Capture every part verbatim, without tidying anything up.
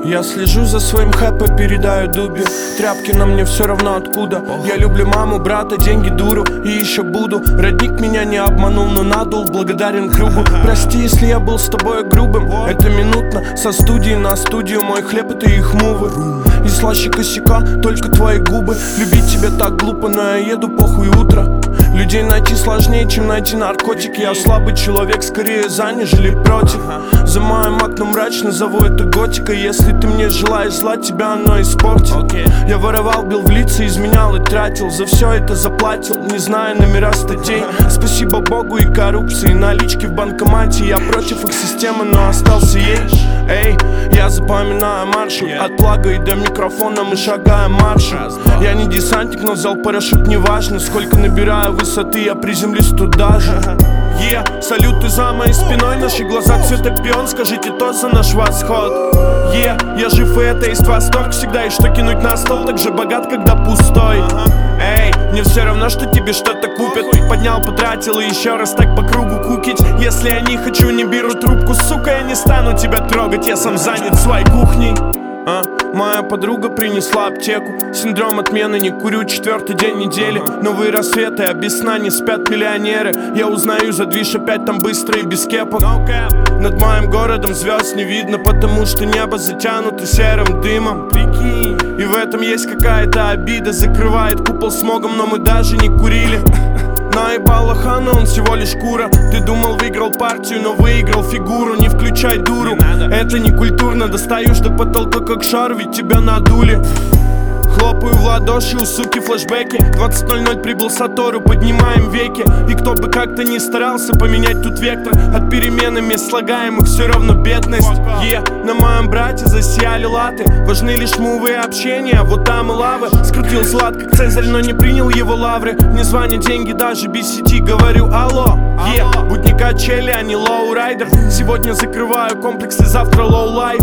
Я слежу за своим хэппи, передаю дубе. Тряпки на мне все равно откуда. Я люблю маму, брата, деньги, дуру. И еще буду. Родник меня не обманул, но надул. Благодарен кругу. Прости, если я был с тобой грубым. Это минутно, со студии на студию. Мой хлеб — это их мувы. И слаще косяка только твои губы. Любить тебя так глупо, но я еду, похуй утро. Людей найти сложнее, чем найти наркотики. Я слабый человек, скорее за, нежели против. За моим окном мрачно, зову это готикой. Если ты мне желаешь зла, тебя оно испортит. Я воровал, бил в лица, изменял и тратил. За все это заплатил, не зная номера статей. Спасибо Богу и коррупции, налички в банкомате. Я против их системы, но остался ей. Эй, я запоминаю маршрут от плага и до микрофона мы шагаем маршем. Я не десантник, но взял парашют, неважно сколько набираю высоты, я приземлюсь туда же. Е, yeah, салюты за моей спиной, наши глаза цвета пион, скажите то за наш восход. Е, yeah, я жив и это есть восторг всегда, и что кинуть на стол, так же богат, когда пустой. Эй, мне все равно, что тебе что-то купят. Поднял, потратил и еще раз так по кругу кукить. Если я не хочу, не беру трубку, сука, я не стану тебя трогать. Я сам занят своей кухней. А, моя подруга принесла аптеку. Синдром отмены, не курю четвертый день недели. Новые рассветы, а без сна не спят миллионеры. Я узнаю за движ опять там быстро и без кепок. Над моим городом звезд не видно, потому что небо затянуто серым дымом. Прикинь, и в этом есть какая-то обида. Закрывает купол смогом, но мы даже не курили. Наебал Хана, он всего лишь кура. Ты думал, выиграл партию, но выиграл фигуру. Не включай дуру, не это не культурно. Достаешь до потолка как шар, ведь тебя надули. Хлопаю в ладоши, у суки флешбеки. двадцать ноль ноль прибыл Сатору, поднимаем веки. И кто бы как-то не старался поменять тут вектор от перемены мест слагаемых, все равно бедность. Е, yeah, на моем брате засияли латы. Важны лишь мувы и общения, вот там и лавы. Скрутил сладко Цезарь, но не принял его лавры. Мне звонят деньги даже без сети, говорю алло. Е, yeah, будь не качели, а не лоурайдер. Сегодня закрываю комплексы, завтра лоу-лайф.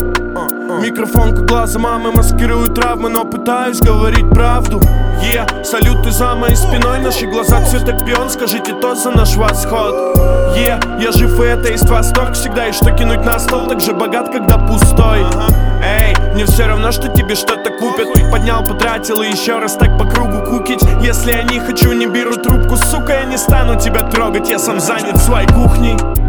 Микрофон как глаза мамы, маскирую травмы, но пытаюсь говорить правду. Е, yeah, салюты за моей спиной, наши глаза цвета пион, скажите то за наш восход. Е, yeah, я жив и это есть восторг всегда, и что кинуть на стол, так же богат, когда пустой. Эй, мне все равно, что тебе что-то купят. Поднял, потратил и еще раз так по кругу кукить. Если я не хочу, не беру трубку, сука, я не стану тебя трогать. Я сам занят своей кухней.